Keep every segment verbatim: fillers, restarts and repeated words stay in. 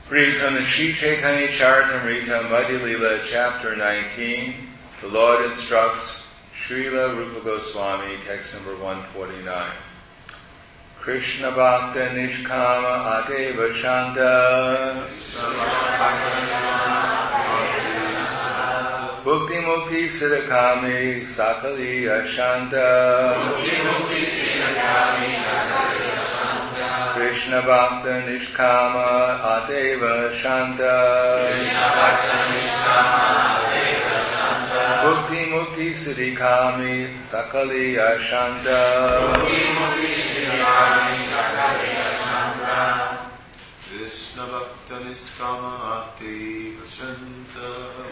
Read from the Sri Chaitanya Charitamrita Madhya Lila, chapter nineteen. The Lord instructs Srila Rupa Goswami, text number one forty-nine. Krishna Bhakta Nishkama Ateva Shanta Bhukti Mukti Siddhakami Sakali Ashanta Krishna Bhakta Nishkama Ateva Shanta Bhukti Mukti Siddhikami Sakali Ashanta Krishna Bhakta Nishkama Ateva Shanta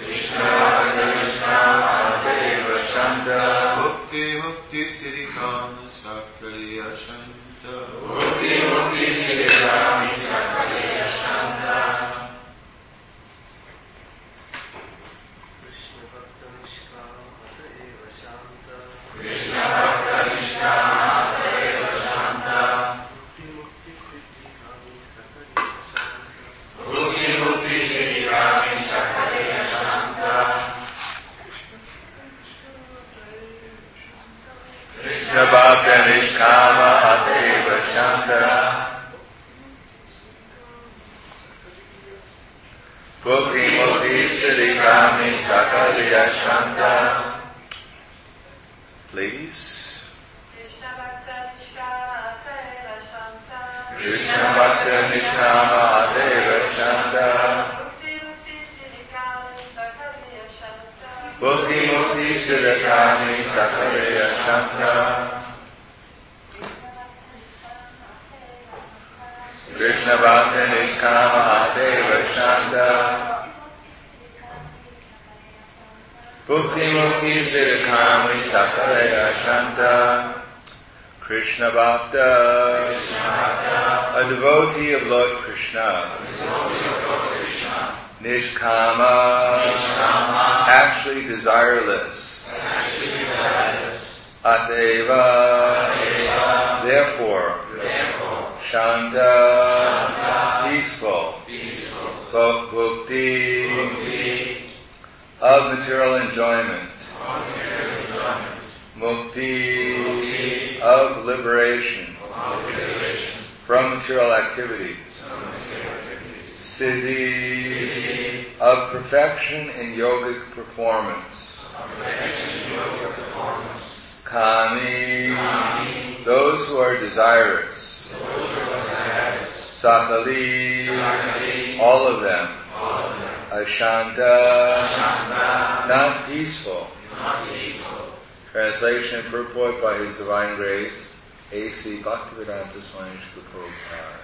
Bhukti Mukti Siddhikami Sakali Ashanta Bhukti Mukti Siddhikami Sakali Ashanta Krishna Bhakta Nishkama Ateva Shanta Krishna Bhakta Nishkama Ateva Shanta Bhukti Mukti Siddhikami Sakali Ashanta Krishna Bhakta Nishkama Ateva Shanta Bhukti Mukti Siddhikami Sakali Ashanta. Ladies. Krishna Bhakta Nishkama Ateva Shanta Krishna Bhakta Nishkama Ateva Shanta Bhukti Mukti Siddhikami Sakali Ashanta Bhukti Mukti Siddhikami Sakali Ashanta. Krishna Bhakta Nishkama Ateva Shanta Bhukti Mukti Siddhikami Sakali Ashanta. Krishna Bhakta, a devotee of Lord Krishna, Nishkama, actually desireless, Ateva, therefore, Shanta, peaceful, Bhukti, of material enjoyment, Mukti, of liberation, from material activities, Siddhi, of perfection in yogic performance, Kami, those who are desirous, Sakali, all of them, Ashanta, not peaceful. Translation and purport by His Divine Grace, A C Bhaktivedanta Swami Srila Prabhupada.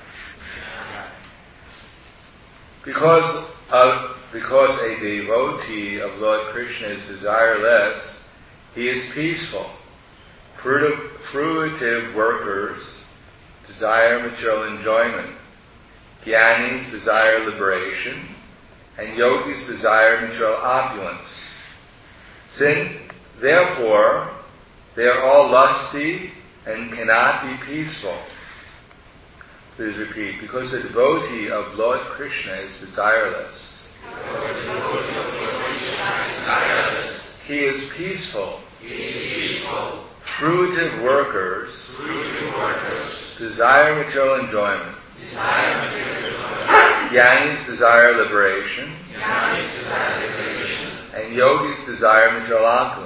Because of, because a devotee of Lord Krishna is desireless, he is peaceful. Fruitive, fruitive workers desire material enjoyment. Jnanis desire liberation, and yogis desire material opulence. Since Therefore, they are all lusty and cannot be peaceful. Please repeat. Because the devotee of Lord Krishna is desireless. He is peaceful. Fruitive workers desire material enjoyment. Jnanis desire liberation. And yogis desire material opulence.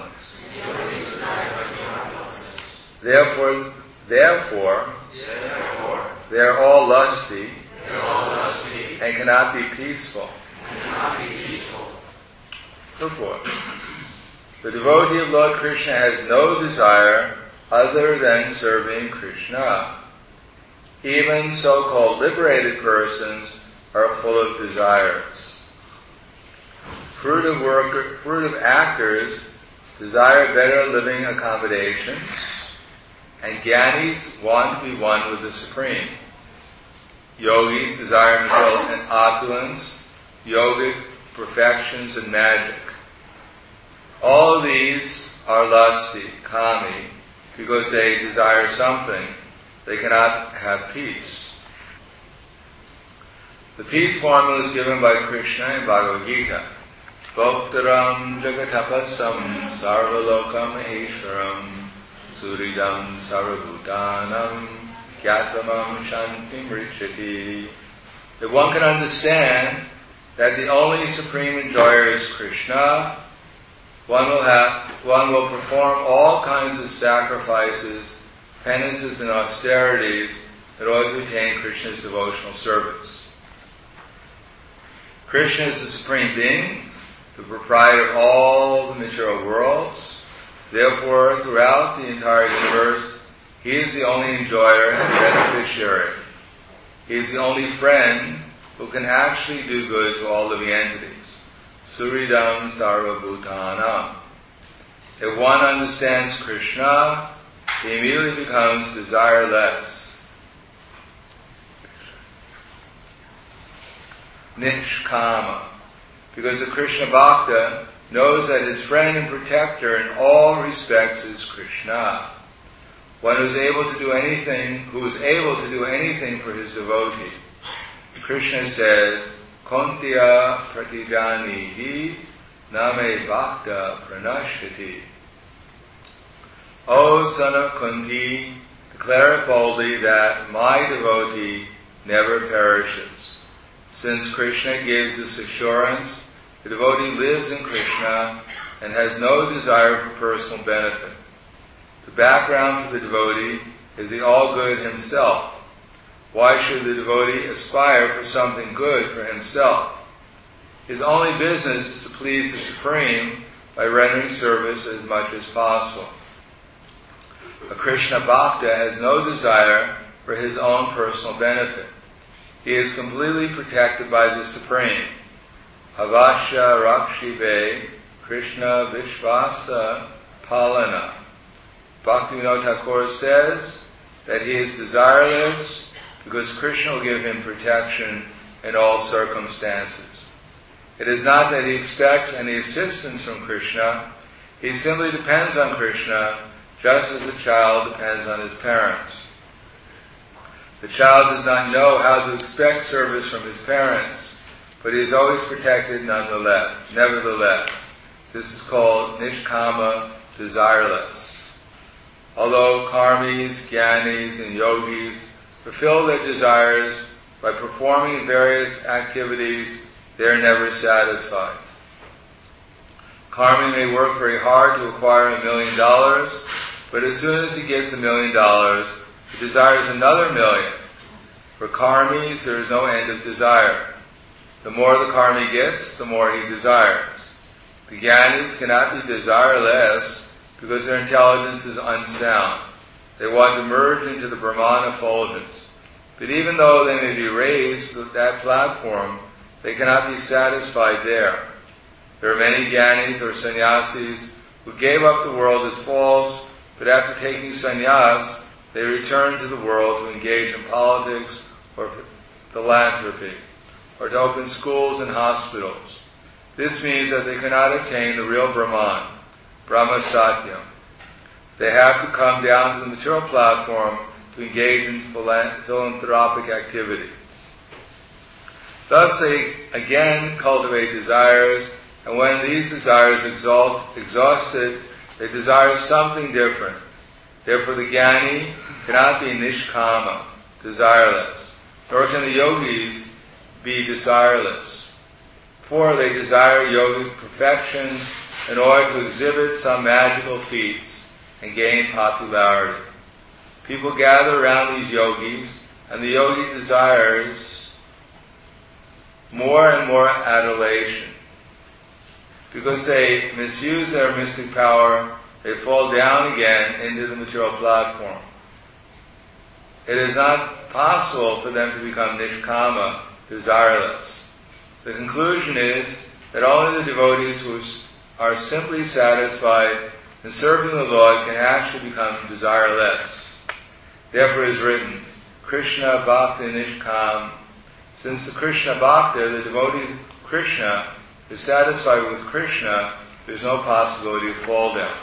Therefore, therefore, therefore, they are all lusty, all lusty and cannot be peaceful. Cannot be peaceful. Purport. The devotee of Lord Krishna has no desire other than serving Krishna. Even so-called liberated persons are full of desires. Fruitive worker, fruitive actors desire better living accommodations, and Jnanis want to be one with the Supreme. Yogis desire material opulence, yogic perfections, and magic. All of these are lusty, kami, because they desire something, they cannot have peace. The peace formula is given by Krishna in Bhagavad Gita. Bhoktaram jagatapasam sarvaloka maheshwaram suridam sarvabhutanam gyatramam shantim richati. If one can understand that the only supreme enjoyer is Krishna, one will have, one will perform all kinds of sacrifices, penances, and austerities in order to attain Krishna's devotional service. Krishna is the supreme being, the proprietor of all the material worlds. Therefore, throughout the entire universe, he is the only enjoyer and beneficiary. He is the only friend who can actually do good to all living entities. Suridam sarvabhutanam. If one understands Krishna, he immediately becomes desireless. Nishkama. Because the Krishna Bhakta knows that his friend and protector in all respects is Krishna. One who is able to do anything, who is able to do anything for his devotee. Krishna says, Kuntiya pratijanihi name bhakta pranashati. O son of Kunti, declare it boldly that my devotee never perishes. Since Krishna gives this assurance, the devotee lives in Krishna and has no desire for personal benefit. The background for the devotee is the all-good himself. Why should the devotee aspire for something good for himself? His only business is to please the Supreme by rendering service as much as possible. A Krishna Bhakta has no desire for his own personal benefit. He is completely protected by the Supreme. Avasya Rakshibe Krishna Vishvasa Palana. Bhaktivinoda Thakur says that he is desireless because Krishna will give him protection in all circumstances. It is not that he expects any assistance from Krishna. He simply depends on Krishna just as a child depends on his parents. The child does not know how to expect service from his parents, but he is always protected nonetheless. Nevertheless, this is called nishkama, desireless. Although karmis, jnanis, and yogis fulfill their desires by performing various activities, they are never satisfied. Karmi may work very hard to acquire a million dollars, but as soon as he gets a million dollars, he desires another million. For karmis, there is no end of desire. The more the karmi gets, the more he desires. The jnanis cannot be desireless because their intelligence is unsound. They want to merge into the Brahman effulgence. But even though they may be raised to that platform, they cannot be satisfied there. There are many jnanis or sannyasis who gave up the world as false, but after taking sannyas, they return to the world to engage in politics or philanthropy, or to open schools and hospitals. This means that they cannot attain the real Brahman, Brahma Satyam. They have to come down to the material platform to engage in philanthropic activity. Thus they again cultivate desires, and when these desires exalt, exhausted, they desire something different. Therefore the jnani cannot be nishkama, desireless, nor can the yogis be desireless. For they desire yogic perfection in order to exhibit some magical feats and gain popularity. People gather around these yogis, and the yogi desires more and more adulation. Because they misuse their mystic power, they fall down again into the material platform. It is not possible for them to become nishkama, desireless. The conclusion is that only the devotees who are simply satisfied in serving the Lord can actually become desireless. Therefore it is written, Krishna Bhakta Nishkam. Since the Krishna Bhakta, the devotee Krishna, is satisfied with Krishna, there is no possibility of fall down.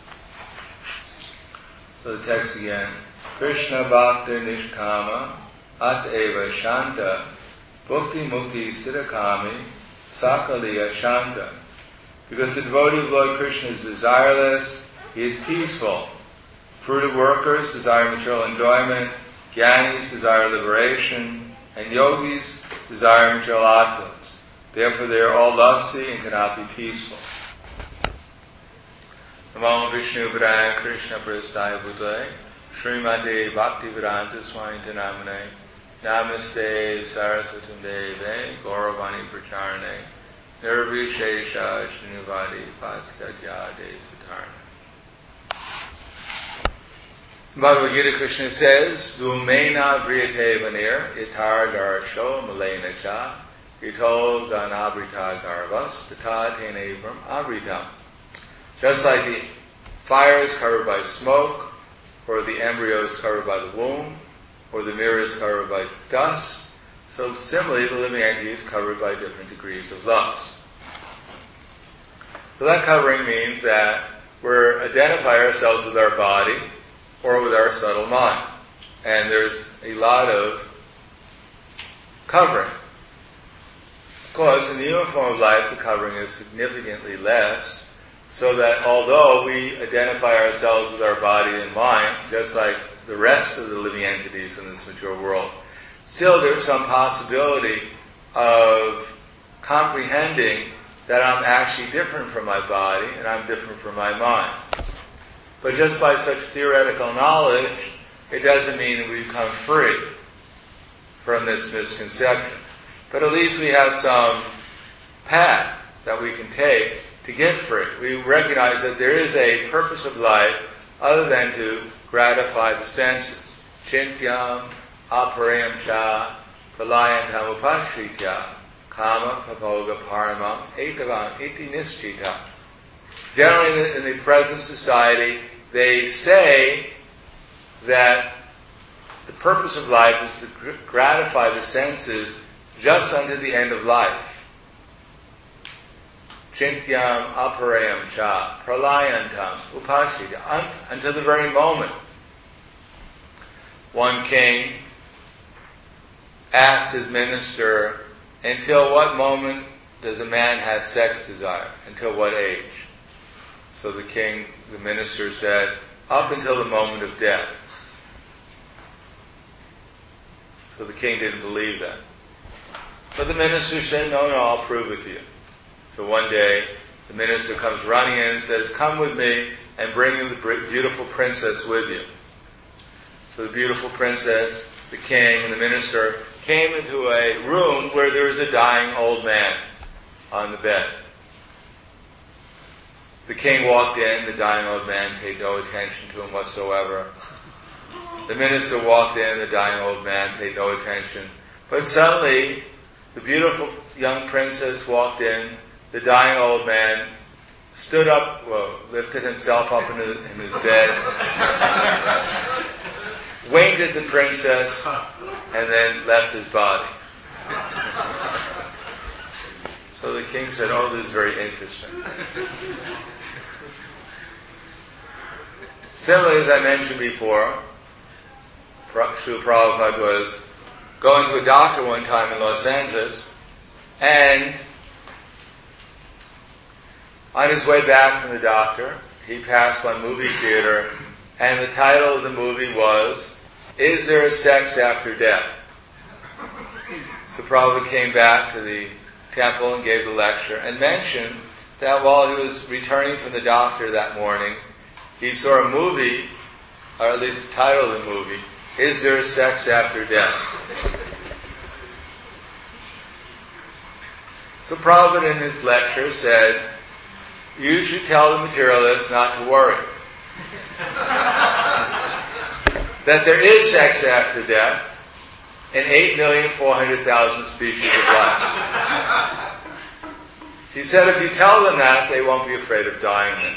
So the text again. Krishna Bhakta Nishkama At Eva Shanta Bhukti Mukti Siddhakami Sakaliya Shanta. Because the devotee of Lord Krishna is desireless, he is peaceful. Fruitive workers desire material enjoyment, Jnanis desire liberation, and yogis desire material opulence. Therefore they are all lusty and cannot be peaceful. Namo Vishnu Padaya Krishna Prasthaya Bhutale Srimate Bhaktivedanta Swami Namane Namaste Saraswatam Deve Gauravani Pracharane Nirvishesha Srinivadi Paskadyade Satarna. Bhagavad Gita Krishna says, Dhumena Vriyate Vanir Itar Darsho Malena Cha Ito Ganabrita Garvas Tata Tenebram Abritam. Just like the fire is covered by smoke, or the embryo is covered by the womb, or the mirror is covered by dust, so similarly the living entity is covered by different degrees of lust. So that covering means that we identify ourselves with our body or with our subtle mind. And there's a lot of covering. Of course, in the human form of life, the covering is significantly less, so that although we identify ourselves with our body and mind, just like the rest of the living entities in this material world, still there's some possibility of comprehending that I'm actually different from my body and I'm different from my mind. But just by such theoretical knowledge, it doesn't mean that we become free from this misconception. But at least we have some path that we can take to get free. We recognize that there is a purpose of life other than to gratify the senses. Chintyam, aparayam cha, pralayantam upashritya, kama papoga paramam, etavam iti nischita. Generally in the present society, they say that the purpose of life is to gratify the senses just unto the end of life. Chintyam aparayam cha, pralayantam upashita, until the very moment. One king asked his minister, until what moment does a man have sex desire? Until what age? So the king, the minister said, up until the moment of death. So the king didn't believe that. But the minister said, no, no, I'll prove it to you. So one day, the minister comes running in and says, come with me and bring the beautiful princess with you. So the beautiful princess, the king, and the minister came into a room where there was a dying old man on the bed. The king walked in, the dying old man paid no attention to him whatsoever. The minister walked in, the dying old man paid no attention. But suddenly, the beautiful young princess walked in, the dying old man stood up, well, lifted himself up in his, in his bed, winked at the princess, and then left his body. So the king said, oh, this is very interesting. Similarly, as I mentioned before, Srila Prabhupada was going to a doctor one time in Los Angeles, and on his way back from the doctor, he passed one movie theater, and the title of the movie was, Is There a Sex After Death? So Prabhupada came back to the temple and gave the lecture, and mentioned that while he was returning from the doctor that morning, he saw a movie, or at least the title of the movie, Is There a Sex After Death? So Prabhupada in his lecture said, you should tell the materialists not to worry. That there is sex after death in eight million four hundred thousand species of life. He said if you tell them that, they won't be afraid of dying then.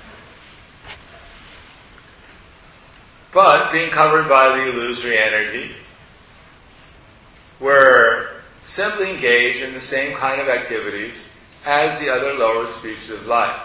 But being covered by the illusory energy, we're simply engaged in the same kind of activities as the other lower species of life.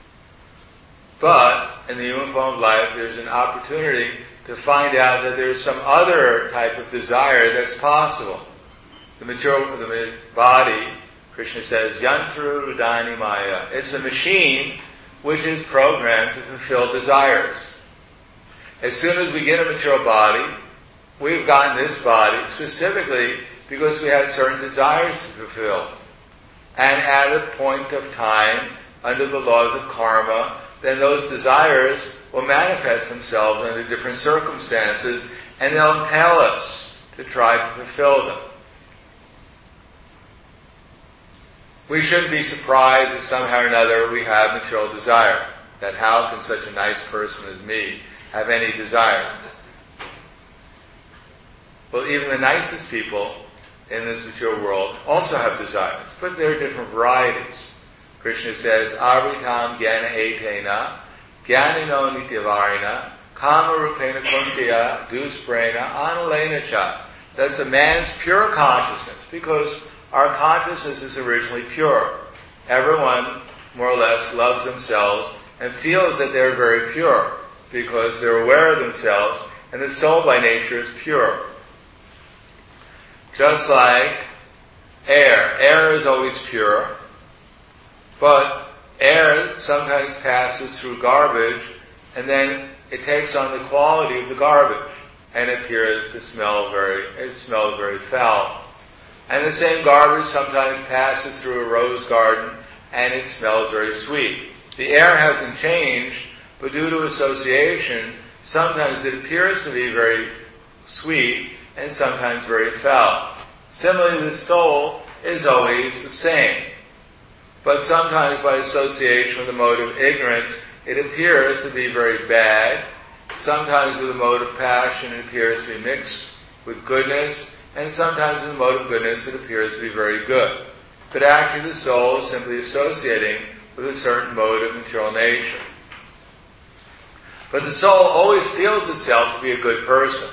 But in the human form of life, there's an opportunity to find out that there's some other type of desire that's possible. The material, the body, Krishna says, Yantru Rudani Maya. It's a machine which is programmed to fulfill desires. As soon as we get a material body, we've gotten this body specifically because we had certain desires to fulfill. And at a point of time, under the laws of karma, then those desires will manifest themselves under different circumstances, and they'll impel us to try to fulfill them. We shouldn't be surprised that somehow or another we have material desire. That how can such a nice person as me have any desire? Well, even the nicest people in this material world also have desires, but there are different varieties. Krishna says, Aritam Gyana Etena, Gyanino Nityavarina, Kama Rupena Kuntiya, Dusprena, Analena Cha. That's a man's pure consciousness, because our consciousness is originally pure. Everyone, more or less, loves themselves and feels that they're very pure, because they're aware of themselves, and the soul by nature is pure. Just like air. Air is always pure, but air sometimes passes through garbage, and then it takes on the quality of the garbage, and it appears to smell very, it smells very foul. And the same garbage sometimes passes through a rose garden, and it smells very sweet. The air hasn't changed, but due to association, sometimes it appears to be very sweet, and sometimes very foul. Similarly, the soul is always the same. But sometimes by association with the mode of ignorance, it appears to be very bad. Sometimes with the mode of passion, it appears to be mixed with goodness. And sometimes with the mode of goodness, it appears to be very good. But actually the soul is simply associating with a certain mode of material nature. But the soul always feels itself to be a good person.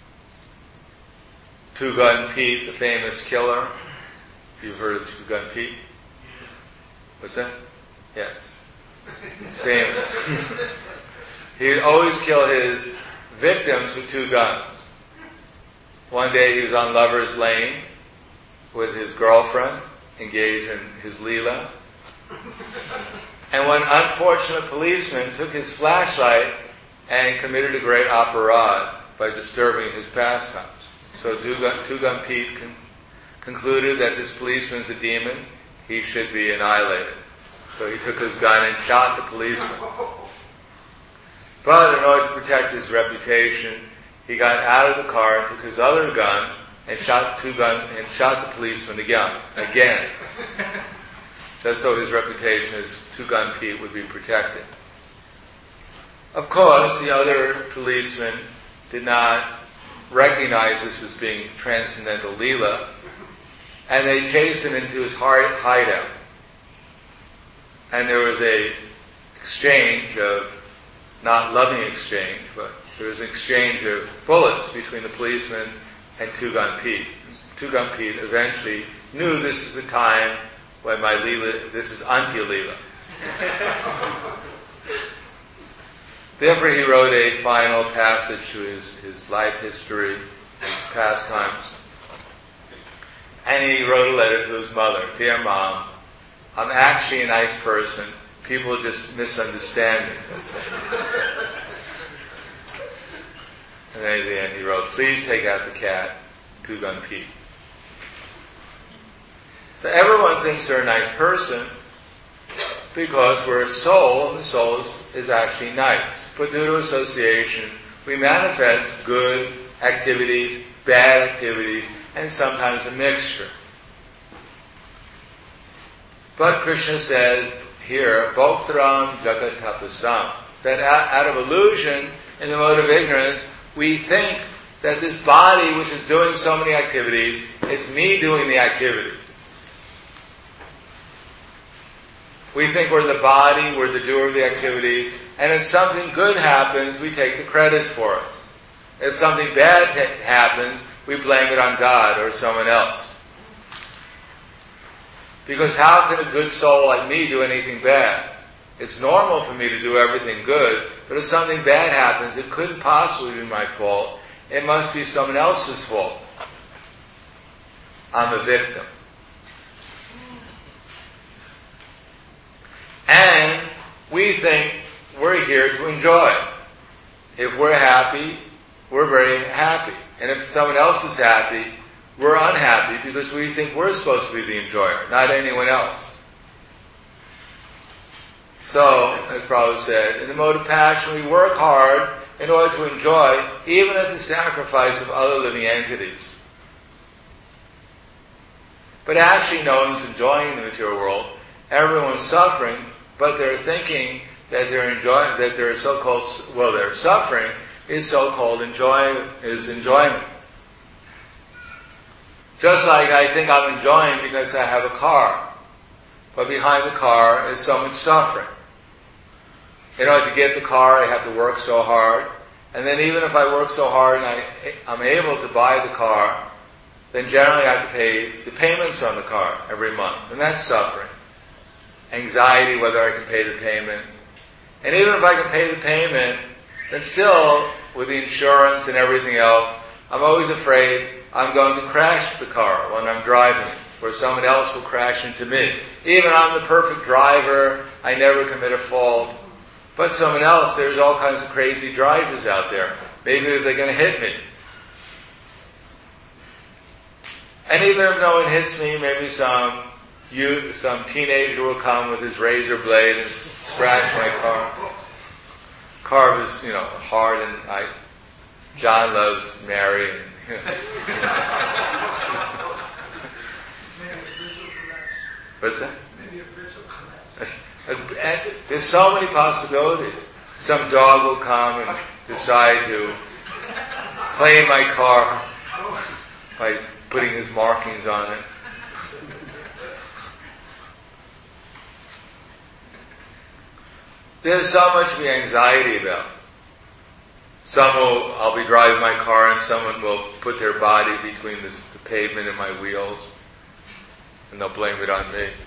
Two Gun Pete, the famous killer. You've heard of Two Gun Pete? What's that? Yes. It's famous. He'd always kill his victims with two guns. One day he was on Lover's Lane with his girlfriend, engaged in his Leela. And one unfortunate policeman took his flashlight and committed a great aparad by disturbing his pastimes. So Two Gun Pete con- concluded that this policeman's a demon, he should be annihilated. So he took his gun and shot the policeman. But in order to protect his reputation, he got out of the car and took his other gun and shot two gun and shot the policeman again, again, just so his reputation as Two Gun Pete would be protected. Of course, the other policemen did not recognize this as being transcendental Leela, and they chased him into his hideout. And there was a exchange of, not loving exchange, but there was an exchange of bullets between the policeman and Two Gun Pete. Two Gun Pete eventually knew this is the time when my Leela, this is Antya-Leela. Therefore he wrote a final passage to his, his life history, his pastimes. And he wrote a letter to his mother. Dear Mom, I'm actually a nice person. People just misunderstand me. That's it. And then at the end he wrote, please take out the cat, Two Gun Pete. So everyone thinks they're a nice person because we're a soul, and the soul is, is actually nice. But due to association, we manifest good activities, bad activities, and sometimes a mixture. But Krishna says here, Bhoktram Jagat Tapasam, that out of illusion, in the mode of ignorance, we think that this body which is doing so many activities, it's me doing the activity. We think we're the body, we're the doer of the activities, and if something good happens, we take the credit for it. If something bad t- happens, we blame it on God or someone else. Because how can a good soul like me do anything bad? It's normal for me to do everything good, but if something bad happens, it couldn't possibly be my fault. It must be someone else's fault. I'm a victim. And we think we're here to enjoy. If we're happy, we're very happy. And if someone else is happy, we're unhappy because we think we're supposed to be the enjoyer, not anyone else. So, as Prabhupada said, in the mode of passion, we work hard in order to enjoy, even at the sacrifice of other living entities. But actually, no one's enjoying the material world. Everyone's suffering, but they're thinking that they're enjoying, that their so-called, well, their suffering is so-called enjoy, is enjoyment. Just like I think I'm enjoying because I have a car, but behind the car is so much suffering. In order to get the car, I have to work so hard, and then even if I work so hard and I, I'm able to buy the car, then generally I have to pay the payments on the car every month, and that's suffering. Anxiety whether I can pay the payment. And even if I can pay the payment, then still, with the insurance and everything else, I'm always afraid I'm going to crash the car when I'm driving it, or someone else will crash into me. Even I'm the perfect driver, I never commit a fault. But someone else, there's all kinds of crazy drivers out there. Maybe they're going to hit me. And even if no one hits me, maybe some youth, some teenager will come with his razor blade and scratch my car. Car was, you know, hard, and I, John loves Mary. And, you know. What's that? Maybe a virtual collapse. And there's so many possibilities. Some dog will come and decide to claim my car by putting his markings on it. There's so much to be anxiety about. Some will, I'll be driving my car and someone will put their body between this, the pavement and my wheels, and they'll blame it on me.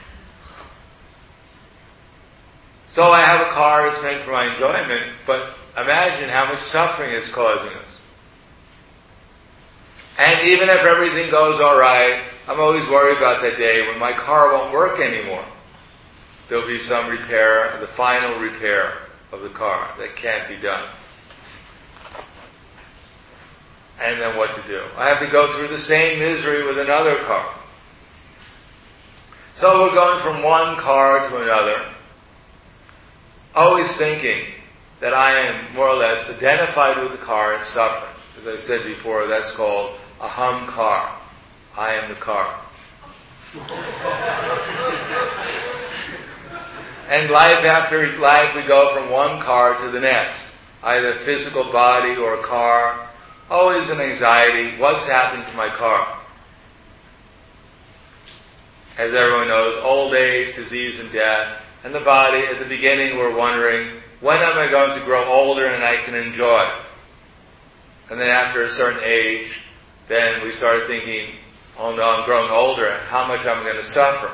So I have a car, it's meant for my enjoyment, but imagine how much suffering it's causing us. And even if everything goes all right, I'm always worried about that day when my car won't work anymore. There'll be some repair, the final repair of the car that can't be done. And then what to do? I have to go through the same misery with another car. So we're going from one car to another, always thinking that I am more or less identified with the car and suffering. As I said before, that's called aham car. I am the car. And life after life, we go from one car to the next. Either physical body or a car. Always an anxiety. What's happening to my car? As everyone knows, old age, disease, and death. And the body, at the beginning, we're wondering, when am I going to grow older and I can enjoy? And then after a certain age, then we start thinking, oh no, I'm growing older, how much I'm going to suffer.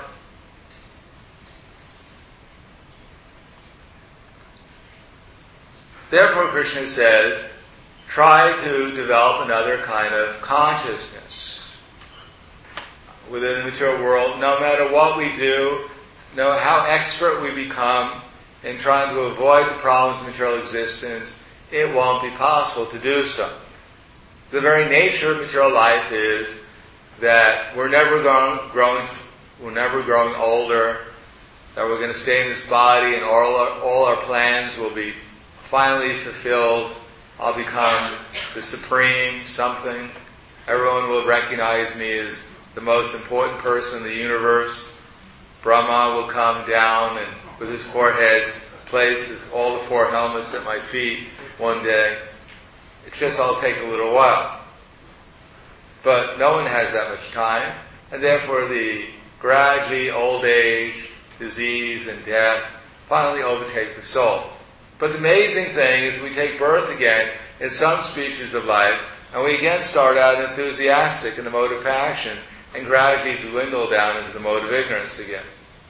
Therefore, Krishna says, try to develop another kind of consciousness within the material world. No matter what we do, no matter how expert we become in trying to avoid the problems of material existence, it won't be possible to do so. The very nature of material life is that we're never growing, growing we're never growing older, that we're going to stay in this body and all our, all our plans will be finally fulfilled. I'll become the supreme something. Everyone will recognize me as the most important person in the universe. Brahma will come down and with his four heads place his, all the four helmets at my feet one day. It's just all take a little while. But no one has that much time, and therefore the gradually old age, disease, and death finally overtake the soul. But the amazing thing is we take birth again in some species of life, and we again start out enthusiastic in the mode of passion, and gradually dwindle down into the mode of ignorance again.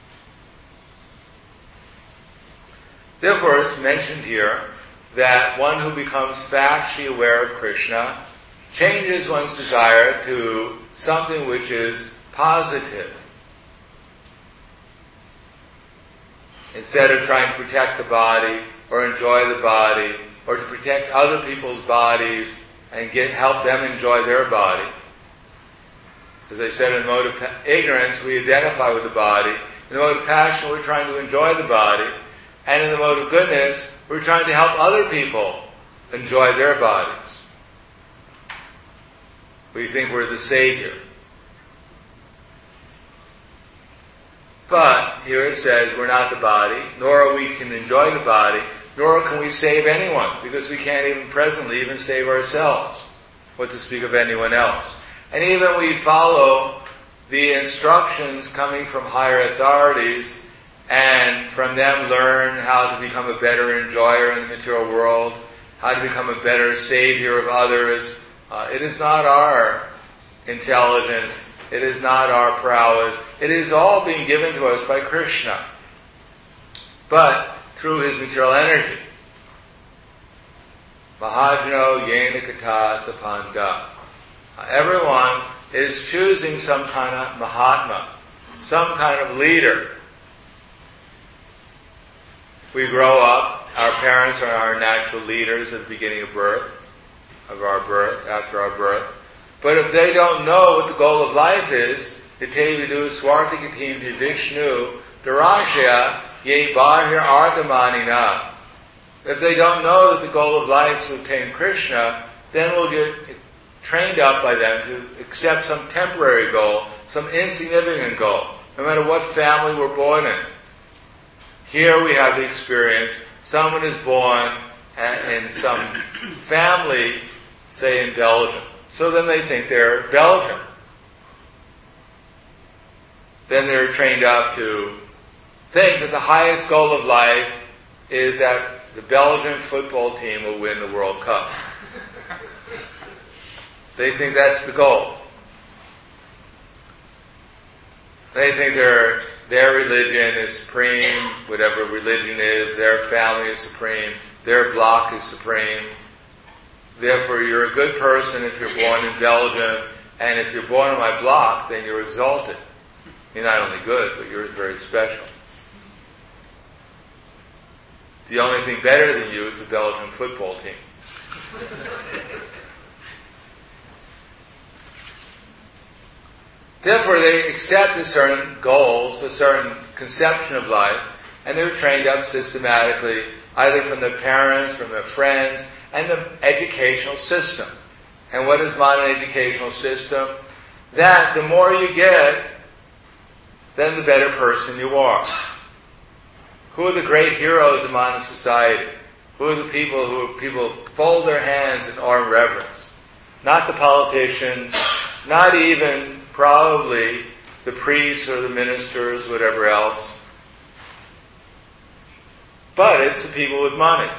Therefore, it's mentioned here that one who becomes factually aware of Krishna changes one's desire to something which is positive. Instead of trying to protect the body or enjoy the body or to protect other people's bodies and get help them enjoy their body. As I said, in the mode of pa- ignorance, we identify with the body. In the mode of passion, we're trying to enjoy the body. And in the mode of goodness, we're trying to help other people enjoy their bodies. We think we're the savior. But here it says we're not the body, nor we can enjoy the body, nor can we save anyone, because we can't even presently even save ourselves. What to speak of anyone else. And even we follow the instructions coming from higher authorities and from them learn how to become a better enjoyer in the material world, how to become a better savior of others. Uh, it is not our intelligence. It is not our prowess. It is all being given to us by Krishna, but through his material energy. Mahajano yena kata sapanda. Everyone is choosing some kind of Mahatma, some kind of leader. We grow up, our parents are our natural leaders at the beginning of birth, of our birth, after our birth. But if they don't know what the goal of life is, Itevidu Swartikatim Vishnu Darashya Ye Bahir Arthamanina. If they don't know that the goal of life is to obtain Krishna, then we'll get trained up by them to accept some temporary goal, some insignificant goal, no matter what family we're born in. Here we have the experience, someone is born in some family, say in Belgium. So then they think they're Belgian. Then they're trained up to think that the highest goal of life is that the Belgian football team will win the World Cup. They think that's the goal. They think their their religion is supreme, whatever religion is, their family is supreme, their block is supreme. Therefore, you're a good person if you're born in Belgium, and if you're born on my block, then you're exalted. You're not only good, but you're very special. The only thing better than you is the Belgian football team. Therefore, they accept a certain goals, a certain conception of life, and they're trained up systematically, either from their parents, from their friends, and the educational system. And what is modern educational system? That the more you get, then the better person you are. Who are the great heroes of modern society? Who are the people who people fold their hands in awe and reverence? Not the politicians, not even probably the priests or the ministers, whatever else. But it's the people with money.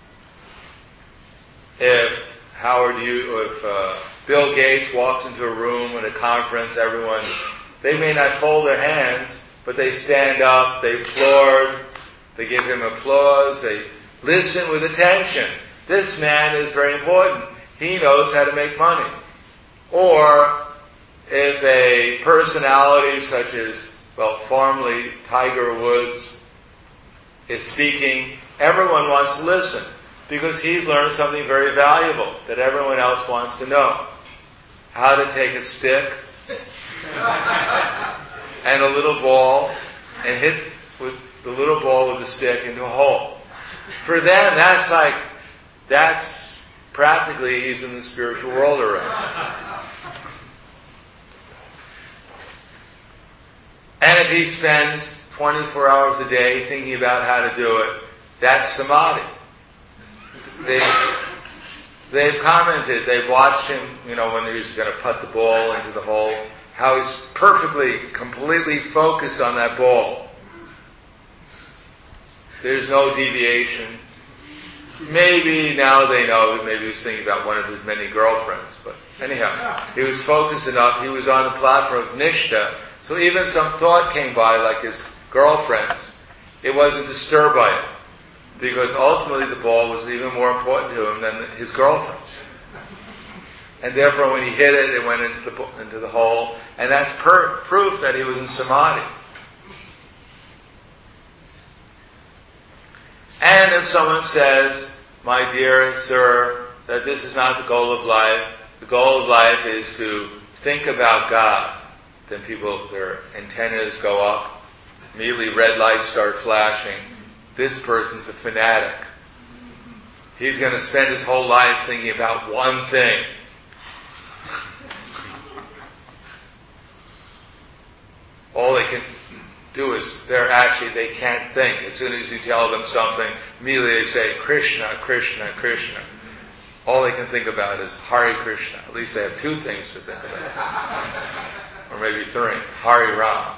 If Howard, you, if uh, Bill Gates walks into a room at a conference, everyone, they may not fold their hands, but they stand up, they applaud, they give him applause, they listen with attention. This man is very important. He knows how to make money. Or if a personality such as, well, formerly Tiger Woods is speaking, everyone wants to listen because he's learned something very valuable that everyone else wants to know. How to take a stick and a little ball and hit with the little ball with the stick into a hole. For them, that's like, that's practically he's in the spiritual world already. And if he spends twenty-four hours a day thinking about how to do it, that's samadhi. They've, they've commented, they've watched him, you know, when he's going to put the ball into the hole, how he's perfectly, completely focused on that ball. There's no deviation. Maybe now they know, maybe he was thinking about one of his many girlfriends, but anyhow, he was focused enough, he was on the platform of Nishta, so even some thought came by, like his girlfriends, it wasn't disturbed by it. Because ultimately the ball was even more important to him than his girlfriends. And therefore when he hit it, it went into the into the hole. And that's per- proof that he was in samadhi. And if someone says, my dear sir, that this is not the goal of life, the goal of life is to think about God, then people, their antennas go up, immediately red lights start flashing. This person's a fanatic. He's going to spend his whole life thinking about one thing. All they can do is, they're actually, they can't think. As soon as you tell them something, immediately they say, Krishna, Krishna, Krishna. All they can think about is Hare Krishna. At least they have two things to think about. Or maybe three. Hare Ram.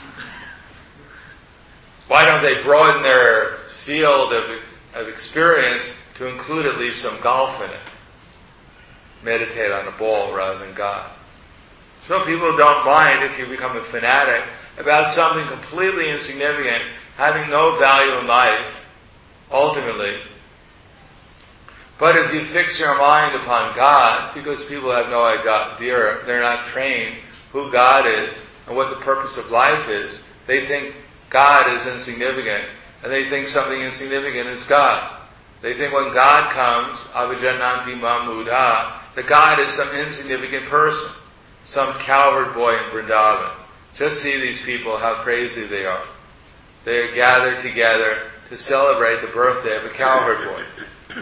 Why don't they broaden their field of, of experience to include at least some golf in it? Meditate on the ball rather than God. So people don't mind if you become a fanatic about something completely insignificant, having no value in life, ultimately. But if you fix your mind upon God, because people have no idea, they're not trained who God is and what the purpose of life is, they think God is insignificant, and they think something insignificant is God. They think when God comes, Avajananti Mamuda, that God is some insignificant person, some cowherd boy in Vrindavan. Just see these people, how crazy they are. They are gathered together to celebrate the birthday of a cowherd boy.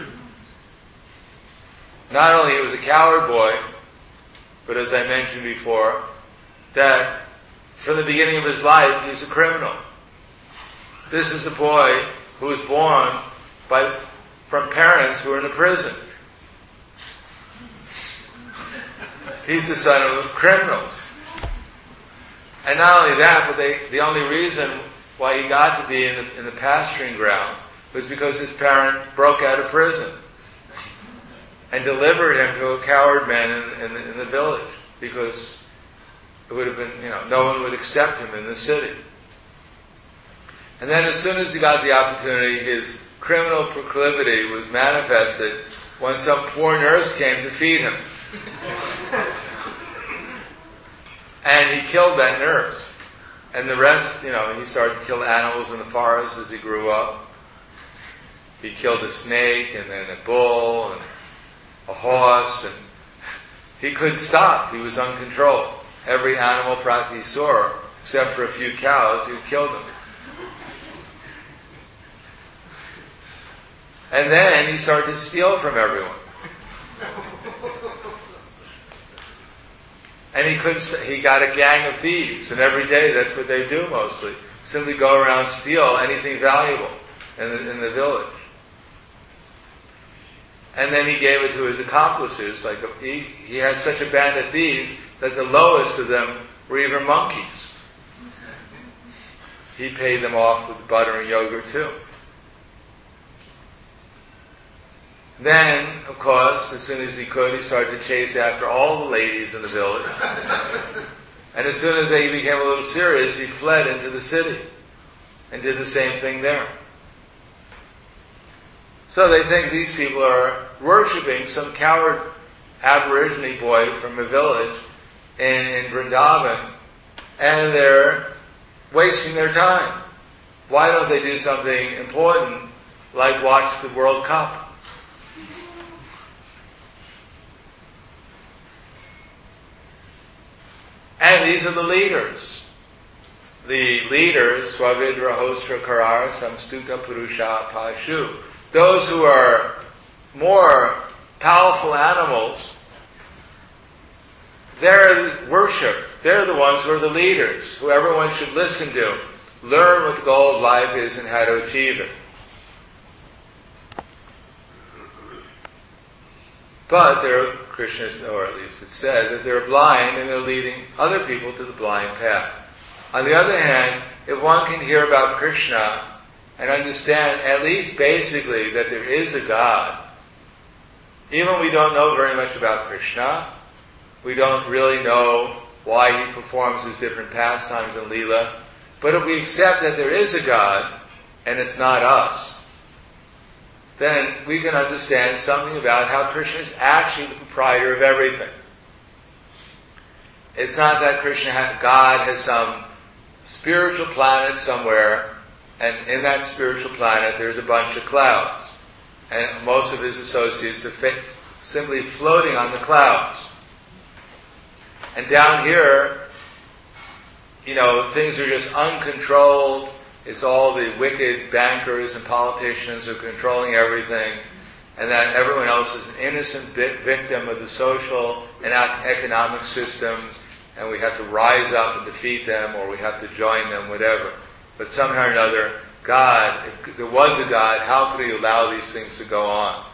Not only he was a cowherd boy, but as I mentioned before, that from the beginning of his life, he was a criminal. This is a boy who was born by, from parents who were in a prison. He's the son of criminals. And not only that, but they, the only reason why he got to be in the, in the pasturing ground was because his parent broke out of prison and delivered him to a cowherd man in, in, the, in the village, because it would have been, you know, no one would accept him in the city. And then as soon as he got the opportunity, his criminal proclivity was manifested when some poor nurse came to feed him. And he killed that nurse. And the rest, you know, he started to kill animals in the forest as he grew up. He killed a snake, and then a bull, and a horse, and he couldn't stop. He was uncontrolled. Every animal practically he saw, except for a few cows, he killed them. And then he started to steal from everyone. And he couldn't, he got a gang of thieves, and every day that's what they do mostly. Simply go around steal anything valuable in the, in the village. And then he gave it to his accomplices. Like he, he had such a band of thieves that the lowest of them were even monkeys. He paid them off with butter and yogurt too. Then, of course, as soon as he could, he started to chase after all the ladies in the village. And as soon as they became a little serious, he fled into the city and did the same thing there. So they think these people are worshipping some coward aborigine boy from a village in, in Vrindavan, and they're wasting their time. Why don't they do something important like watch the World Cup? And these are the leaders. The leaders, Swavidra Hostra Karar Samstuta Purusha Pashu. Those who are more powerful animals, they're worshipped. They're the ones who are the leaders, who everyone should listen to. Learn what the goal of life is and how to achieve it. But they're, Krishna, or at least it's said, that they're blind and they're leading other people to the blind path. On the other hand, if one can hear about Krishna and understand at least basically that there is a God, even we don't know very much about Krishna, we don't really know why he performs his different pastimes in Leela, but if we accept that there is a God and it's not us, then we can understand something about how Krishna is actually the proprietor of everything. It's not that Krishna, has, God has some spiritual planet somewhere, and in that spiritual planet there's a bunch of clouds. And most of his associates are fi- simply floating on the clouds. And down here, you know, things are just uncontrolled. It's all the wicked bankers and politicians who are controlling everything, and that everyone else is an innocent bit victim of the social and economic systems, and we have to rise up and defeat them, or we have to join them, whatever. But somehow or another, God, if there was a God, how could he allow these things to go on?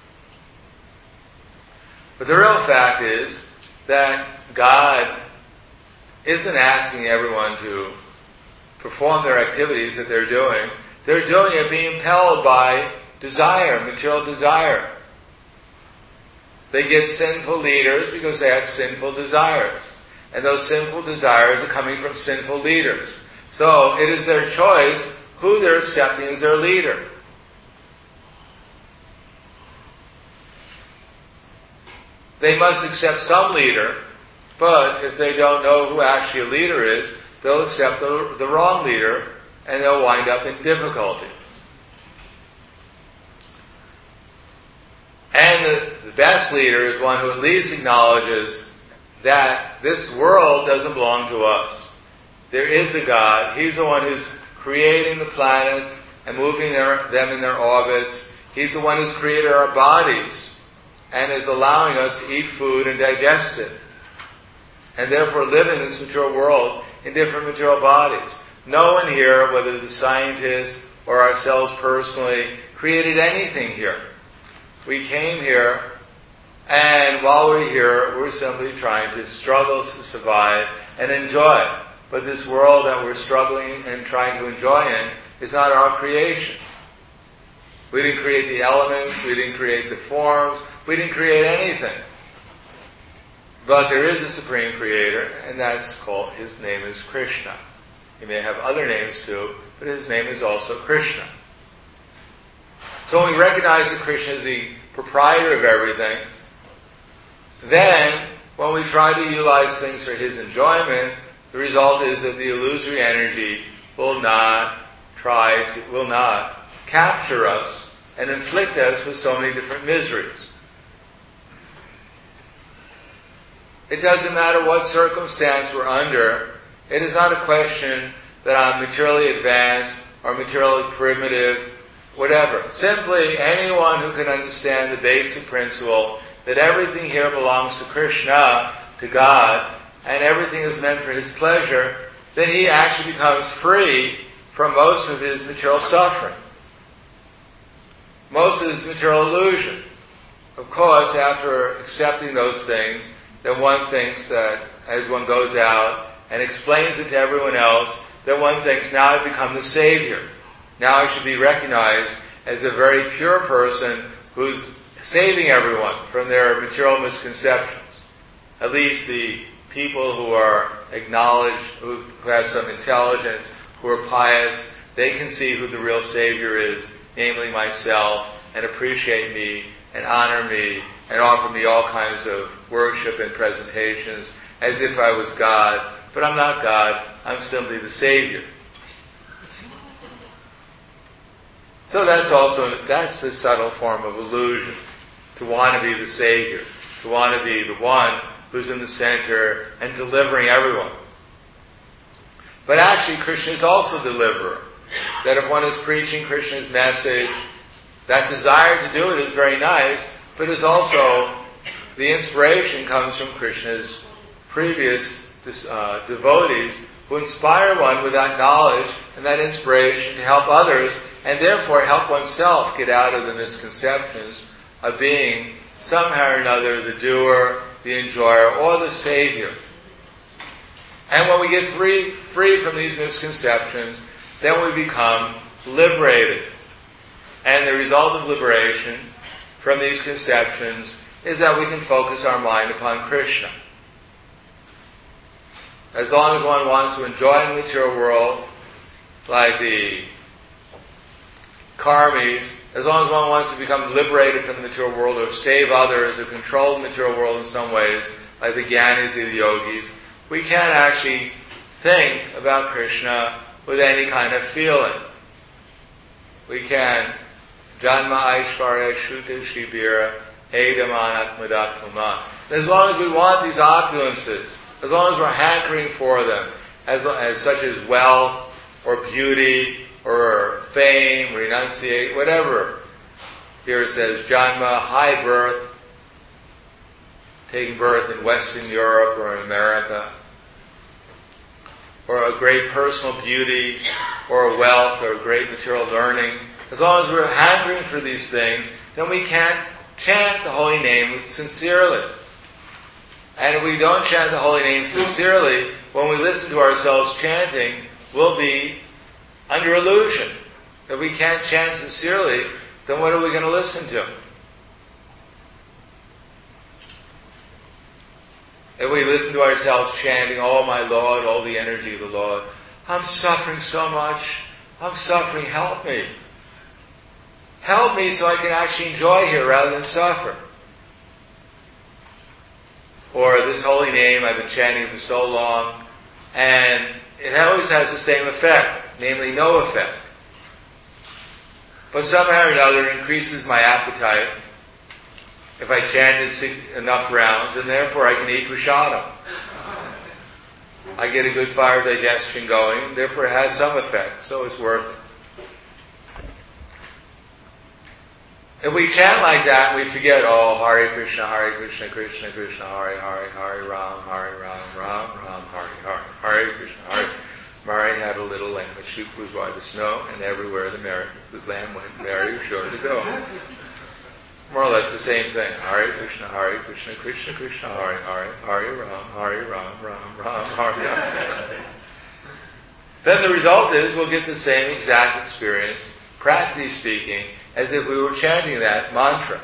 But the real fact is that God isn't asking everyone to perform their activities that they're doing. They're doing it being impelled by desire, material desire. They get sinful leaders because they have sinful desires. And those sinful desires are coming from sinful leaders. So it is their choice who they're accepting as their leader. They must accept some leader, but if they don't know who actually a leader is, they'll accept the, the wrong leader, and they'll wind up in difficulty. And the, the best leader is one who at least acknowledges that this world doesn't belong to us. There is a God. He's the one who's creating the planets and moving their, them in their orbits. He's the one who's created our bodies and is allowing us to eat food and digest it. And therefore live in this material world in different material bodies. No one here, whether the scientists or ourselves personally, created anything here. We came here, and while we're here, we're simply trying to struggle to survive and enjoy. But this world that we're struggling and trying to enjoy in is not our creation. We didn't create the elements, we didn't create the forms, we didn't create anything. But there is a Supreme Creator, and that's called, his name is Krishna. He may have other names too, but his name is also Krishna. So when we recognize that Krishna is the proprietor of everything, then when we try to utilize things for his enjoyment, the result is that the illusory energy will not try to, will not capture us and inflict us with so many different miseries. It doesn't matter what circumstance we're under. It is not a question that I'm materially advanced or materially primitive, whatever. Simply anyone who can understand the basic principle that everything here belongs to Krishna, to God, and everything is meant for his pleasure, then he actually becomes free from most of his material suffering, most of his material illusion. Of course, after accepting those things, then one thinks that as one goes out and explains it to everyone else, then one thinks, now I've become the Savior. Now I should be recognized as a very pure person who's saving everyone from their material misconceptions. At least the people who are acknowledged, who, who have some intelligence, who are pious, they can see who the real Savior is, namely myself, and appreciate me, and honor me, and offer me all kinds of worship and presentations as if I was God. But I'm not God, I'm simply the Savior. So that's also, that's the subtle form of illusion. To want to be the Savior, to want to be the one who's in the center and delivering everyone. But actually Krishna is also deliverer. That if one is preaching Krishna's message, that desire to do it is very nice, but is also, the inspiration comes from Krishna's previous uh, devotees who inspire one with that knowledge and that inspiration to help others, and therefore help oneself get out of the misconceptions of being somehow or another the doer, the enjoyer, or the savior. And when we get free, free from these misconceptions, then we become liberated. And the result of liberation from these conceptions is that we can focus our mind upon Krishna. As long as one wants to enjoy the material world, like the karmis, as long as one wants to become liberated from the material world or save others or control the material world in some ways, like the Gyanis or the Yogis, we can't actually think about Krishna with any kind of feeling. We can Janma Aishvarya Shuta Shibira Edamanak Madakfama. As long as we want these opulences, as long as we're hankering for them, as, as such as wealth or beauty or fame, renunciate, whatever. Here it says Janma, high birth, taking birth in Western Europe or in America, or a great personal beauty, or a wealth, or a great material learning. As long as we're hankering for these things, then we can't chant the holy name sincerely. And if we don't chant the holy name sincerely, when we listen to ourselves chanting, we'll be under illusion. If we can't chant sincerely, then what are we going to listen to? If we listen to ourselves chanting, "Oh my Lord, all the energy of the Lord, I'm suffering so much, I'm suffering, help me. Help me so I can actually enjoy here rather than suffer." Or this holy name I've been chanting for so long, and it always has the same effect, namely no effect. But somehow or another it increases my appetite if I chanted enough rounds, and therefore I can eat prasadam. I get a good fire digestion going, and therefore it has some effect, so it's worth it. If we chant like that, we forget, oh, Hare Krishna, Hare Krishna, Krishna Krishna, Hare Hare, Hare Ram, Hare Ram, Ram Ram, Hare Hare, Hare Krishna, Hare. Mary had a little lamb, a sheep was white as snow, and everywhere the, Mary, the lamb went, Mary was sure to go. More or less the same thing. Hare Krishna, Hare Krishna, Krishna Krishna, Hare Hare, Hare Ram, Hare Ram, Ram Ram, Hare Ram. Then the result is we'll get the same exact experience, practically speaking, as if we were chanting that mantra.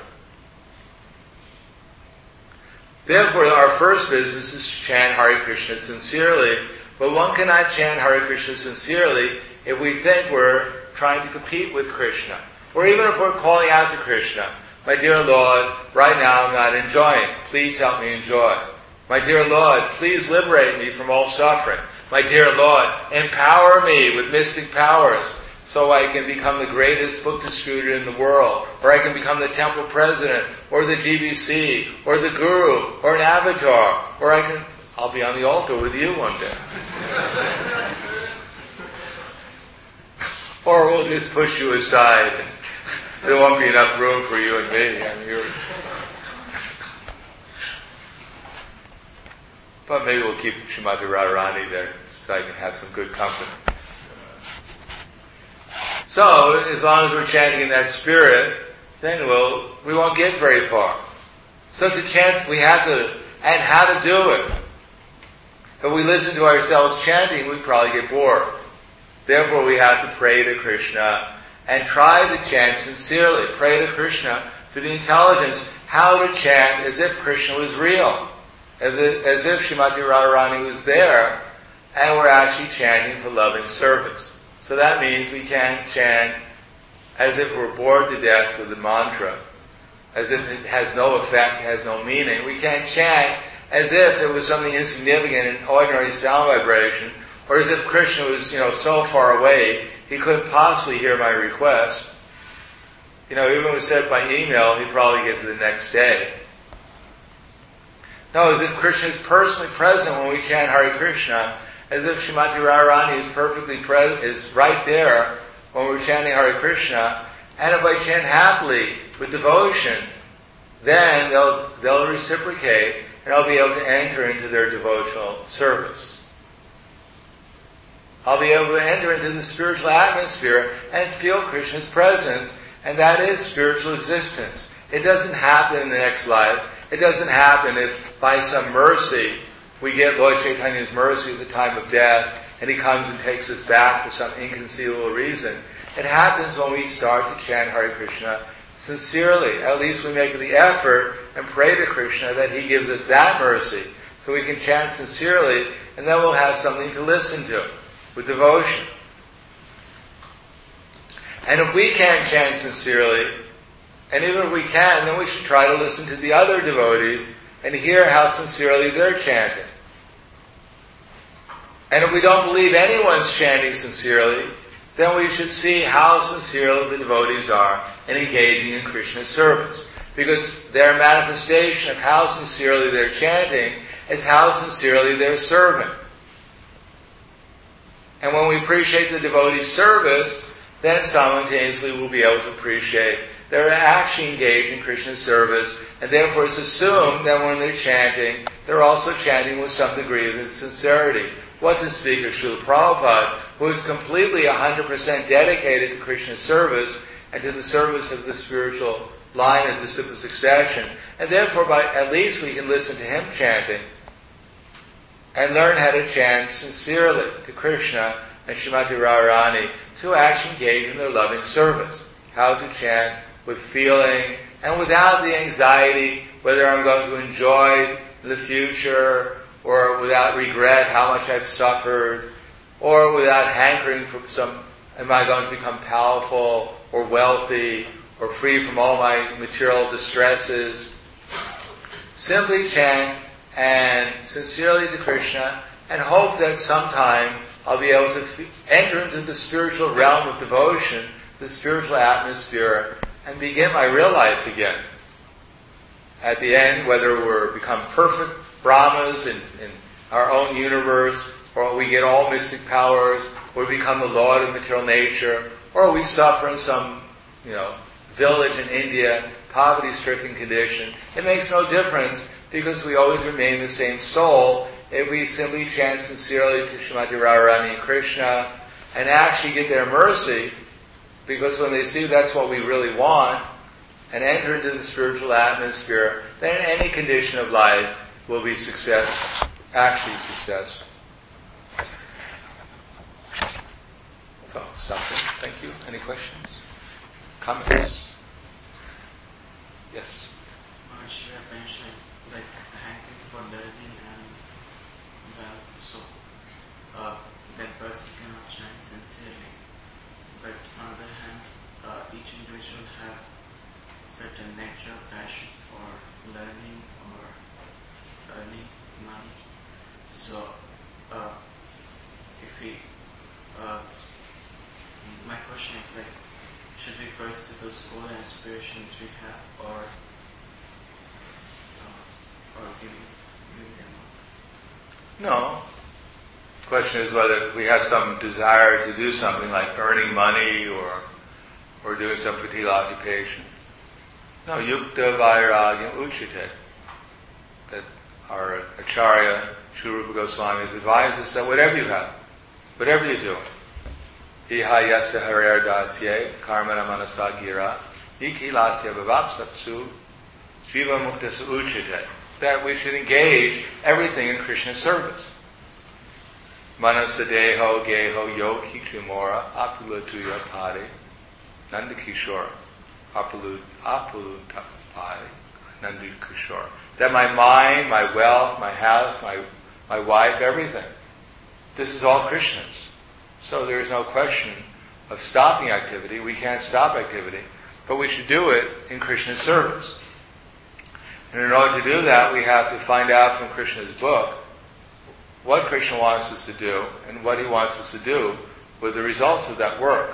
Therefore, our first business is to chant Hare Krishna sincerely, but one cannot chant Hare Krishna sincerely if we think we're trying to compete with Krishna. Or even if we're calling out to Krishna, "My dear Lord, right now I'm not enjoying. Please help me enjoy. My dear Lord, please liberate me from all suffering. My dear Lord, empower me with mystic powers so I can become the greatest book distributor in the world, or I can become the temple president, or the G B C, or the guru, or an avatar, or I can, I'll be on the altar with you one day. Or we'll just push you aside. There won't be enough room for you and me. I mean, you're... But maybe we'll keep Srimati Radharani there so I can have some good company. So, as long as we're chanting in that spirit, then we'll, we won't get very far. So to chant, we have to, and how to do it. If we listen to ourselves chanting, we probably get bored. Therefore, we have to pray to Krishna and try to chant sincerely. Pray to Krishna for the intelligence how to chant as if Krishna was real, as if, as if Srimati Radharani was there, and we're actually chanting for loving service. So that means we can't chant as if we're bored to death with the mantra, as if it has no effect, has no meaning. We can't chant as if it was something insignificant, an ordinary sound vibration, or as if Krishna was, you know, so far away he couldn't possibly hear my request. You know, even if it was said by email, he'd probably get to the next day. No, as if Krishna is personally present when we chant Hare Krishna, as if Srimati Radharani is perfectly present, is right there when we're chanting Hare Krishna. And if I chant happily with devotion, then they'll they'll reciprocate and I'll be able to enter into their devotional service. I'll be able to enter into the spiritual atmosphere and feel Krishna's presence, and that is spiritual existence. It doesn't happen in the next life. It doesn't happen if by some mercy we get Lord Chaitanya's mercy at the time of death and he comes and takes us back for some inconceivable reason. It happens when we start to chant Hare Krishna sincerely. At least we make the effort and pray to Krishna that he gives us that mercy so we can chant sincerely, and then we'll have something to listen to with devotion. And if we can't chant sincerely, and even if we can, then we should try to listen to the other devotees and hear how sincerely they're chanting. And if we don't believe anyone's chanting sincerely, then we should see how sincere the devotees are in engaging in Krishna's service. Because their manifestation of how sincerely they're chanting is how sincerely they're serving. And when we appreciate the devotee's service, then simultaneously we'll be able to appreciate they're actually engaged in Krishna's service, and therefore it's assumed that when they're chanting, they're also chanting with some degree of sincerity. What to speak of Srila Prabhupada, who is completely one hundred percent dedicated to Krishna's service and to the service of the spiritual line of disciple succession, and therefore by at least we can listen to him chanting and learn how to chant sincerely to Krishna and Srimati Radharani to actually engage in their loving service. How to chant with feeling and without the anxiety whether I'm going to enjoy the future, or without regret how much I've suffered, or without hankering for some, am I going to become powerful or wealthy or free from all my material distresses. Simply chant and sincerely to Krishna and hope that sometime I'll be able to f- enter into the spiritual realm of devotion, the spiritual atmosphere, and begin my real life again. At the end, whether we're become perfect Brahmas in, in our own universe, or we get all mystic powers, or become the lord of material nature, or we suffer in some, you know, village in India, poverty-stricken condition, it makes no difference because we always remain the same soul if we simply chant sincerely to Srimati Radharani and Krishna and actually get their mercy, because when they see that's what we really want and enter into the spiritual atmosphere, then in any condition of life will be successful, actually successful. So, stop there. Thank you. Any questions? Comments? Yes? Maharshi have mentioned like hankering for learning and wealth, so uh, that person cannot chant sincerely. But on the other hand, uh, each individual have certain nature of passion for learning or earning money. So, uh, if we, uh, my question is like, should we pursue those goals and aspirations which we have, or uh, or give, give them up? No. The question is whether we have some desire to do something like earning money or or doing some particular occupation. No, yukta vairagya uchite. That our Acharya, Sri Rupa Goswami, has advised us that whatever you have, whatever you're doing, iha yasya harer dasye, karmana manasa gira, iki lasya bhavapsapsu, jiva muktasa uchite. That we should engage everything in Krishna's service. Manasadeho geho yoki chimora apulatuya pade nanda kishore apulut apuluta pade nanda kishore. That my mind, my wealth, my house, my my wife, everything, this is all Krishna's. So there is no question of stopping activity. We can't stop activity, but we should do it in Krishna's service. And in order to do that, we have to find out from Krishna's book what Krishna wants us to do and what he wants us to do with the results of that work.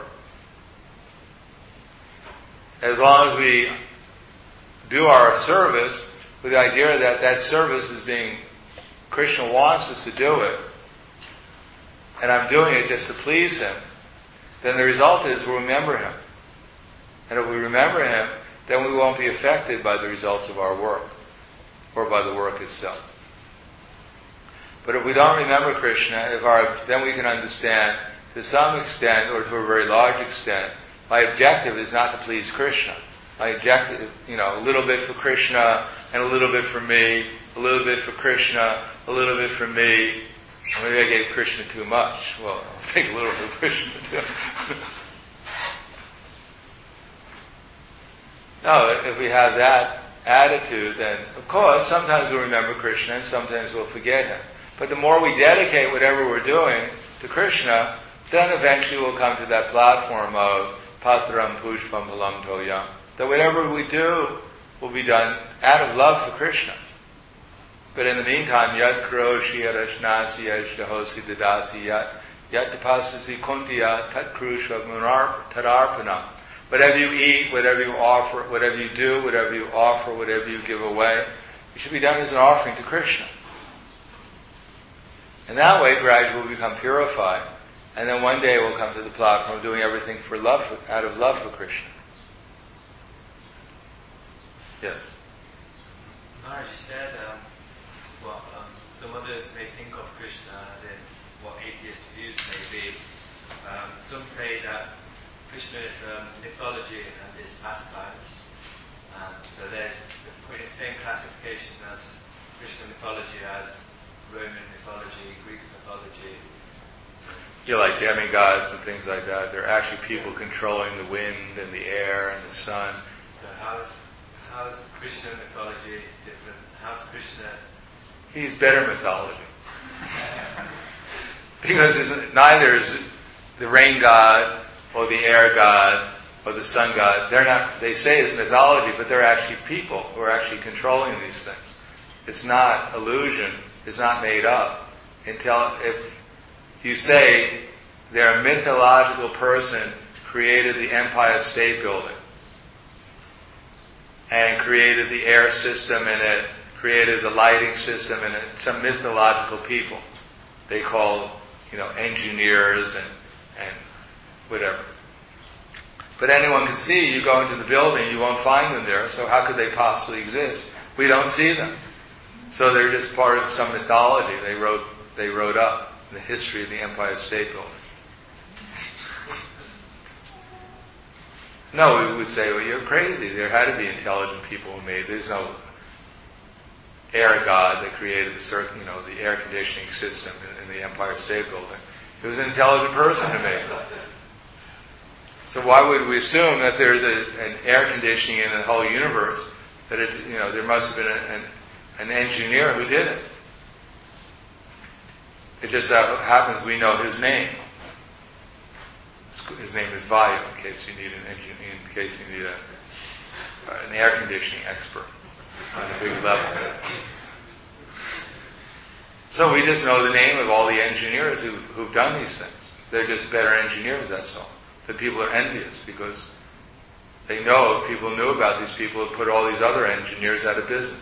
As long as we do our service with the idea that that service is being, Krishna wants us to do it, and I'm doing it just to please him, then the result is we'll remember him. And if we remember him, then we won't be affected by the results of our work or by the work itself. But if we don't remember Krishna, if our, then we can understand to some extent or to a very large extent, my objective is not to please Krishna. My objective, you know, a little bit for Krishna and a little bit for me, a little bit for Krishna, a little bit for me. Maybe I gave Krishna too much. Well, I'll take a little bit of Krishna too. No, if we have that attitude, then of course sometimes we'll remember Krishna and sometimes we'll forget him. But the more we dedicate whatever we're doing to Krishna, then eventually we'll come to that platform of patram pushpam phalam toyam. That whatever we do will be done out of love for Krishna. But in the meantime, yat karoshi yarashnasi yashdahosi dadasi yat yat tapasasi kuntiya tat krusha tadarpanam. Whatever you eat, whatever you offer, whatever you do, whatever you offer, whatever you give away, it should be done as an offering to Krishna. And that way, gradually we'll become purified. And then one day we'll come to the platform doing everything for love, for, out of love for Krishna. Yes? Maharaj, you said, um, well, um, some others may think of Krishna as in what atheist views may be. Um, some say that Krishna is um, mythology and is pastimes. Um, so they're putting the same classification as Krishna mythology as Roman mythology, Greek mythology. You like demigods and things like that. They're actually people controlling the wind and the air and the sun. So how's how's Krishna mythology different? How's Krishna? He's better mythology. Because it's, neither is the rain god or the air god or the sun god. They're not. They say it's mythology, but they're actually people who are actually controlling these things. It's not illusion. It's not made up. Until if you say their mythological person created the Empire State Building and created the air system in it, created the lighting system in it, some mythological people they call, you know, engineers and, and whatever. But anyone can see, you go into the building, you won't find them there, so how could they possibly exist? We don't see them. So they're just part of some mythology they wrote they wrote up in the history of the Empire State Building. No, we would say, well, you're crazy. There had to be intelligent people who made. There's no air god that created the circuit, you know, the air conditioning system in, in the Empire State Building. It was an intelligent person who made it. So why would we assume that there's a, an air conditioning in the whole universe? That it, you know, there must have been a, an an engineer who did it. It just happens we know his name. His name is Vayu, in case you need an engineer, in case you need a, uh, an air conditioning expert on a big level. So we just know the name of all the engineers who, who've done these things. They're just better engineers, that's all. But people are envious because they know if people knew about these people who put all these other engineers out of business.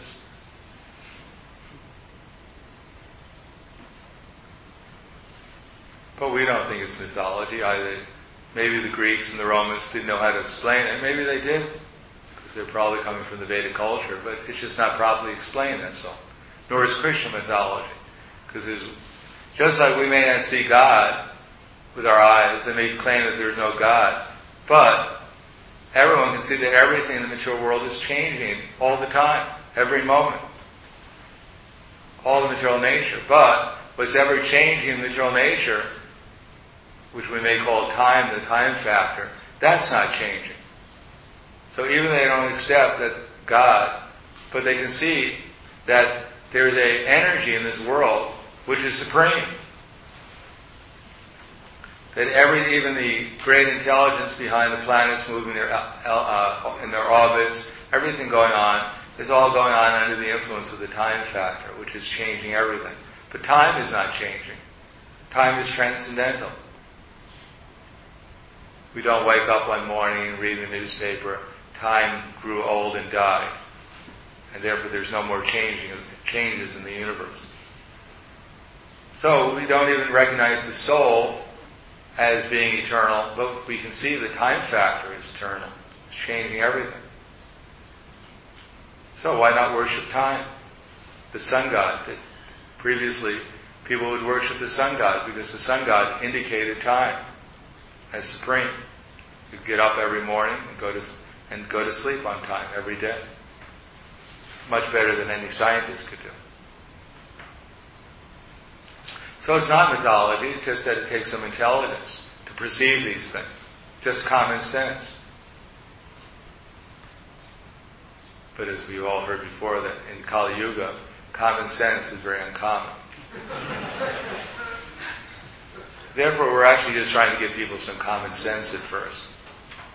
But we don't think it's mythology either. Maybe the Greeks and the Romans didn't know how to explain it. Maybe they did, because they're probably coming from the Vedic culture, but it's just not properly explained, that's all. Nor is Krishna mythology. Because there's, just like we may not see God with our eyes, they may claim that there's no God, but everyone can see that everything in the material world is changing all the time, every moment. All the material nature. But what's ever changing in the material nature, which we may call time, the time factor, that's not changing. So even they don't accept that God, but they can see that there's an energy in this world which is supreme. That every, even the great intelligence behind the planets moving their, uh, in their orbits, everything going on, is all going on under the influence of the time factor, which is changing everything. But time is not changing. Time is transcendental. We don't wake up one morning and read the newspaper, time grew old and died. And therefore there's no more changing, changes in the universe. So we don't even recognize the soul as being eternal, but we can see the time factor is eternal. It's changing everything. So why not worship time? The sun god. That previously people would worship the sun god because the sun god indicated time as supreme. You'd get up every morning and go to and go to sleep on time every day. Much better than any scientist could do. So it's not mythology, it's just that it takes some intelligence to perceive these things. Just common sense. But as we've all heard before, that in Kali Yuga, common sense is very uncommon. Therefore, we're actually just trying to give people some common sense at first.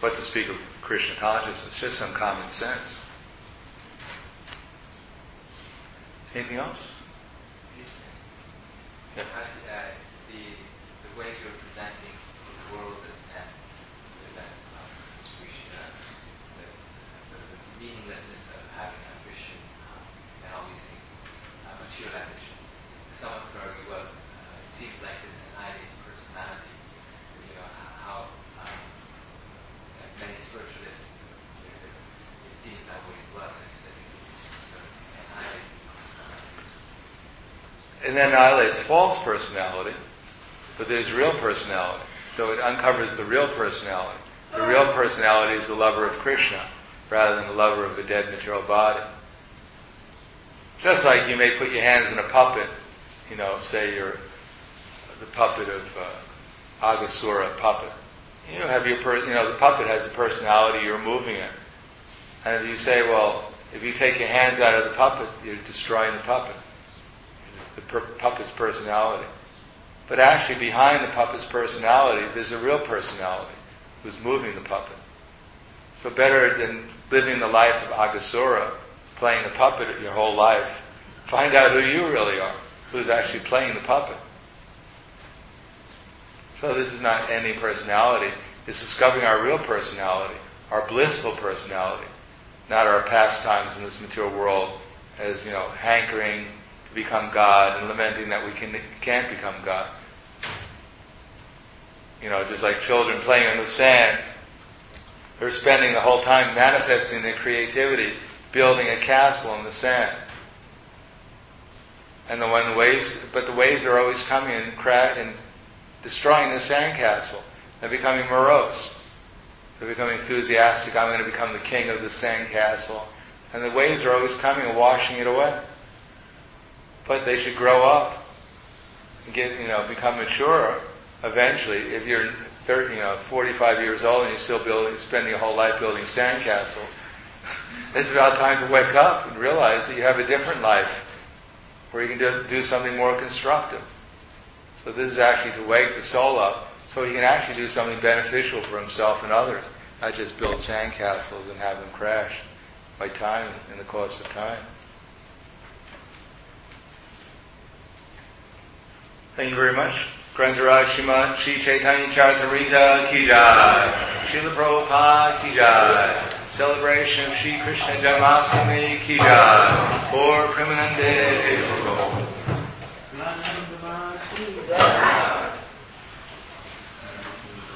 what to speak of Krishna consciousness? Just some common sense. Anything else? Yeah. Uh, the, the way you're presenting the world and that um, we should, uh, the, sort of the meaninglessness of having ambition um, and all these things, uh, material ambitions. Someone could argue, well, uh, it seems like this annihilates personality. You know, how um, many spiritualists, you know, it seems that way as well, that, that it's sort of annihilating personality. And then annihilates false personality, but there's real personality. So it uncovers the real personality. The real personality is the lover of Krishna, rather than the lover of a dead material body. Just like you may put your hands in a puppet, you know, say you're the puppet of uh, Aghasura puppet. You have your, per- you know, the puppet has a personality, you're moving it. And if you say, well, if you take your hands out of the puppet, you're destroying the puppet. The per- puppet's personality. But actually behind the puppet's personality, there's a real personality who's moving the puppet. So better than living the life of Aghasura, playing the puppet your whole life, find out who you really are, who's actually playing the puppet. So this is not ending personality, it's discovering our real personality, our blissful personality, not our pastimes in this material world as, you know, hankering become God and lamenting that we can, can't become God. You know, just like children playing in the sand. They're spending the whole time manifesting their creativity, building a castle in the sand. And the when the waves, but the waves are always coming and crack and destroying the sandcastle. They're becoming morose. They're becoming enthusiastic. I'm going to become the king of the sandcastle. And the waves are always coming and washing it away. But they should grow up and get, you know, become mature eventually. If you're thirty, you know, forty-five years old and you're still building, spending your whole life building sandcastles, it's about time to wake up and realize that you have a different life where you can do, do something more constructive. So this is actually to wake the soul up so he can actually do something beneficial for himself and others, not just build sandcastles and have them crash by time, in the course of time. Thank you very much. Grantaraj Shrimad Shri Chaitanya Charitamrita Ki Jai. Srila Prabhupada Ki Jai. Celebration of Shri Krishna Janmashtami Ki Jai. Or Premanande Prabhu.